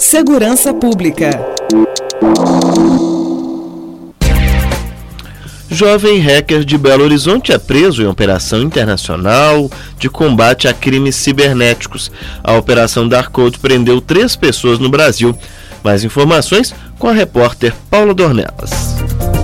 Segurança Pública. Jovem hacker de Belo Horizonte é preso em operação internacional de combate a crimes cibernéticos. A operação Dark Code prendeu 3 pessoas no Brasil. Mais informações com a repórter Paula Dornelas.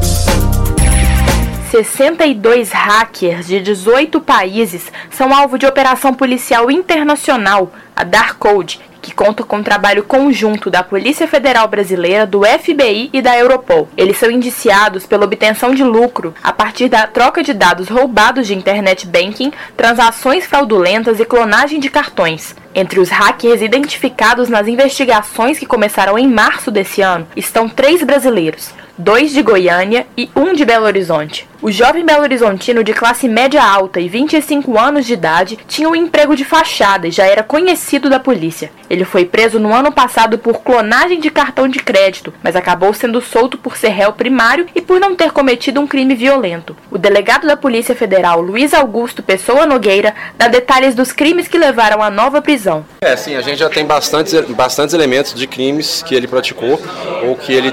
62 hackers de 18 países são alvo de operação policial internacional, a Dark Code, que conta com um trabalho conjunto da Polícia Federal Brasileira, do FBI e da Europol. Eles são indiciados pela obtenção de lucro a partir da troca de dados roubados de internet banking, transações fraudulentas e clonagem de cartões. Entre os hackers identificados nas investigações que começaram em março desse ano, estão 3 brasileiros, 2 de Goiânia e 1 de Belo Horizonte. O jovem belo-horizontino de classe média alta e 25 anos de idade tinha um emprego de fachada e já era conhecido da polícia. Ele foi preso no ano passado por clonagem de cartão de crédito, mas acabou sendo solto por ser réu primário e por não ter cometido um crime violento. O delegado da Polícia Federal, Luiz Augusto Pessoa Nogueira, dá detalhes dos crimes que levaram à nova prisão. Sim, a gente já tem bastantes elementos de crimes que ele praticou ou que ele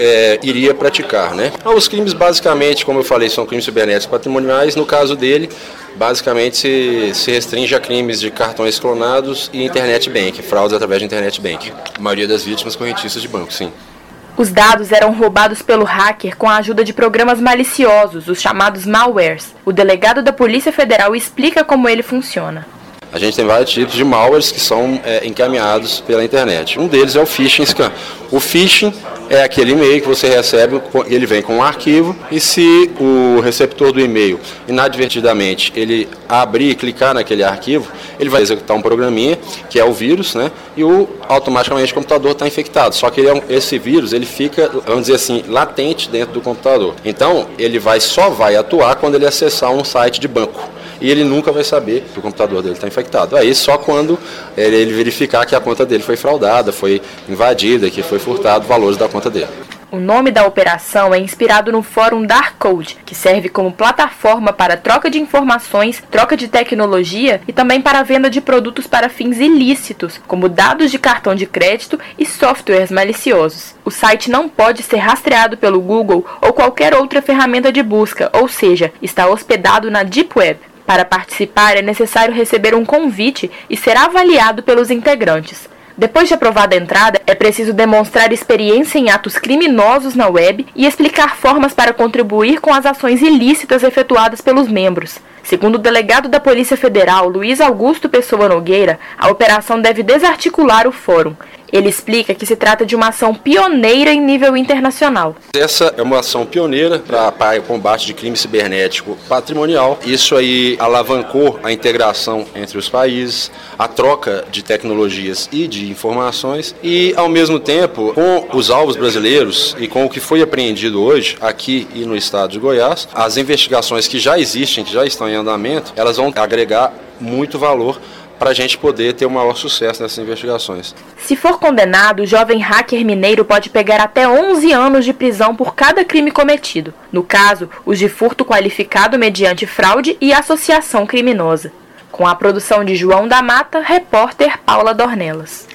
iria praticar, né? Então, os crimes, basicamente, como eu falei, são crimes cibernéticos patrimoniais. No caso dele, basicamente se restringe a crimes de cartões clonados e internet bank, fraudes através de internet bank. A maioria das vítimas correntistas de banco, sim. Os dados eram roubados pelo hacker com a ajuda de programas maliciosos, os chamados malwares. O delegado da Polícia Federal explica como ele funciona. A gente tem vários tipos de malwares que são encaminhados pela internet. Um deles é o phishing scam. O phishing é aquele e-mail que você recebe, ele vem com um arquivo, e se o receptor do e-mail, inadvertidamente, ele abrir e clicar naquele arquivo, ele vai executar um programinha, que é o vírus, né? E automaticamente o computador está infectado. Só que esse vírus, ele fica, vamos dizer assim, latente dentro do computador. Então, ele só vai atuar quando ele acessar um site de banco. E ele nunca vai saber que o computador dele está infectado. Aí só quando ele verificar que a conta dele foi fraudada, foi invadida, que foi furtado valores da conta dele. O nome da operação é inspirado no fórum Dark Code, que serve como plataforma para troca de informações, troca de tecnologia e também para a venda de produtos para fins ilícitos, como dados de cartão de crédito e softwares maliciosos. O site não pode ser rastreado pelo Google ou qualquer outra ferramenta de busca, ou seja, está hospedado na Deep Web. Para participar, é necessário receber um convite e ser avaliado pelos integrantes. Depois de aprovada a entrada, é preciso demonstrar experiência em atos criminosos na web e explicar formas para contribuir com as ações ilícitas efetuadas pelos membros. Segundo o delegado da Polícia Federal, Luiz Augusto Pessoa Nogueira, a operação deve desarticular o fórum. Ele explica que se trata de uma ação pioneira em nível internacional. Essa é uma ação pioneira para o combate de crime cibernético patrimonial. Isso aí alavancou a integração entre os países, a troca de tecnologias e de informações e, ao mesmo tempo, com os alvos brasileiros e com o que foi apreendido hoje aqui e no estado de Goiás, as investigações que já existem, que já estão em andamento, elas vão agregar muito valor para a gente poder ter o maior sucesso nessas investigações. Se for condenado, o jovem hacker mineiro pode pegar até 11 anos de prisão por cada crime cometido. No caso, os de furto qualificado mediante fraude e associação criminosa. Com a produção de João da Mata, repórter Paula Dornelas.